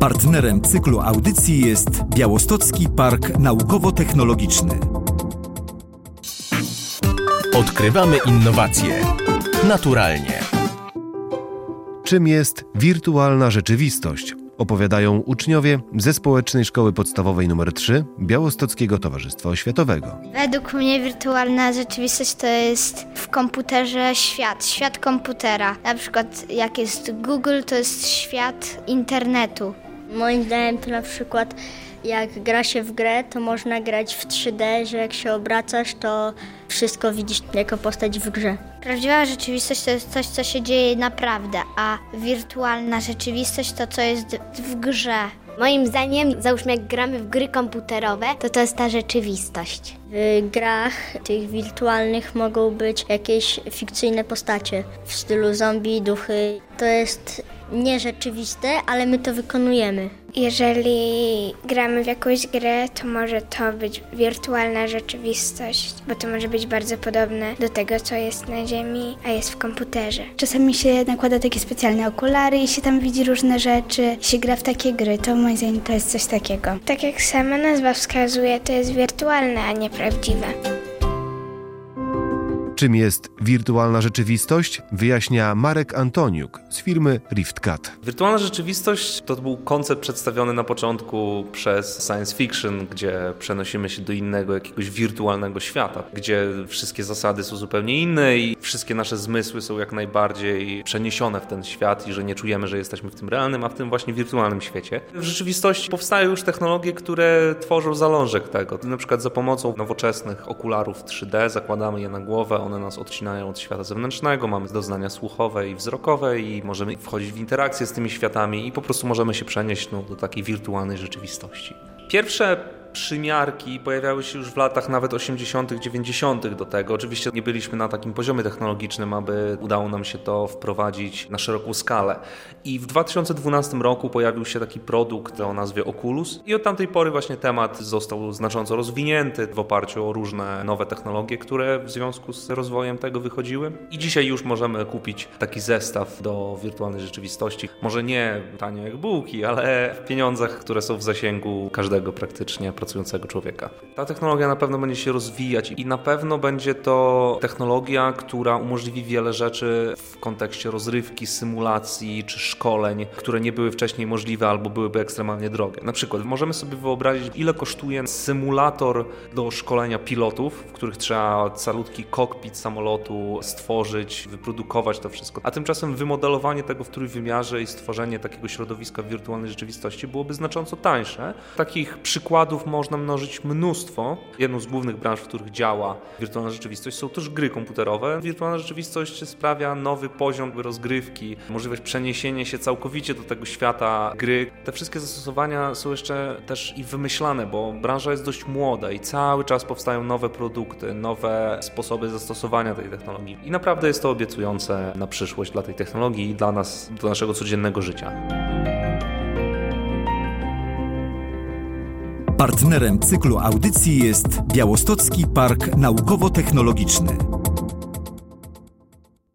Partnerem cyklu audycji jest Białostocki Park Naukowo-Technologiczny. Odkrywamy innowacje. Naturalnie. Czym jest wirtualna rzeczywistość? Opowiadają uczniowie ze Społecznej Szkoły Podstawowej nr 3 Białostockiego Towarzystwa Oświatowego. Według mnie wirtualna rzeczywistość to jest w komputerze świat komputera. Na przykład jak jest Google, to jest świat internetu. Moim zdaniem to na przykład jak gra się w grę, to można grać w 3D, że jak się obracasz, to wszystko widzisz jako postać w grze. Prawdziwa rzeczywistość to jest coś, co się dzieje naprawdę, a wirtualna rzeczywistość to, co jest w grze. Moim zdaniem, załóżmy jak gramy w gry komputerowe, to jest ta rzeczywistość. W grach tych wirtualnych mogą być jakieś fikcyjne postacie w stylu zombie, duchy. To jest nierzeczywiste, ale my to wykonujemy. Jeżeli gramy w jakąś grę, to może to być wirtualna rzeczywistość, bo to może być bardzo podobne do tego, co jest na Ziemi, a jest w komputerze. Czasami się nakłada takie specjalne okulary i się tam widzi różne rzeczy, się gra w takie gry, to moim zdaniem to jest coś takiego. Tak jak sama nazwa wskazuje, to jest wirtualne, a nie prawdziwe. Czym jest wirtualna rzeczywistość? Wyjaśnia Marek Antoniuk z firmy RiftCat. Wirtualna rzeczywistość to był koncept przedstawiony na początku przez science fiction, gdzie przenosimy się do innego jakiegoś wirtualnego świata, gdzie wszystkie zasady są zupełnie inne i wszystkie nasze zmysły są jak najbardziej przeniesione w ten świat i że nie czujemy, że jesteśmy w tym realnym, a w tym właśnie wirtualnym świecie. W rzeczywistości powstają już technologie, które tworzą zalążek tego. Na przykład za pomocą nowoczesnych okularów 3D zakładamy je na głowę, one nas odcinają od świata zewnętrznego, mamy doznania słuchowe i wzrokowe i możemy wchodzić w interakcję z tymi światami i po prostu możemy się przenieść do takiej wirtualnej rzeczywistości. Pierwsze przymiarki pojawiały się już w latach nawet 80., 90. do tego. Oczywiście nie byliśmy na takim poziomie technologicznym, aby udało nam się to wprowadzić na szeroką skalę. I w 2012 roku pojawił się taki produkt o nazwie Oculus i od tamtej pory właśnie temat został znacząco rozwinięty w oparciu o różne nowe technologie, które w związku z rozwojem tego wychodziły. I dzisiaj już możemy kupić taki zestaw do wirtualnej rzeczywistości. Może nie tanio jak bułki, ale w pieniądzach, które są w zasięgu każdego praktycznie pracującego człowieka. Ta technologia na pewno będzie się rozwijać i na pewno będzie to technologia, która umożliwi wiele rzeczy w kontekście rozrywki, symulacji czy szkoleń, które nie były wcześniej możliwe albo byłyby ekstremalnie drogie. Na przykład możemy sobie wyobrazić, ile kosztuje symulator do szkolenia pilotów, w których trzeba calutki kokpit samolotu stworzyć, wyprodukować to wszystko. A tymczasem wymodelowanie tego w trójwymiarze i stworzenie takiego środowiska wirtualnej rzeczywistości byłoby znacząco tańsze. Takich przykładów można mnożyć mnóstwo. Jedną z głównych branż, w których działa wirtualna rzeczywistość, są też gry komputerowe. Wirtualna rzeczywistość sprawia nowy poziom rozgrywki, możliwość przeniesienia się całkowicie do tego świata gry. Te wszystkie zastosowania są jeszcze też i wymyślane, bo branża jest dość młoda i cały czas powstają nowe produkty, nowe sposoby zastosowania tej technologii. I naprawdę jest to obiecujące na przyszłość dla tej technologii i dla nas, do naszego codziennego życia. Partnerem cyklu audycji jest Białostocki Park Naukowo-Technologiczny.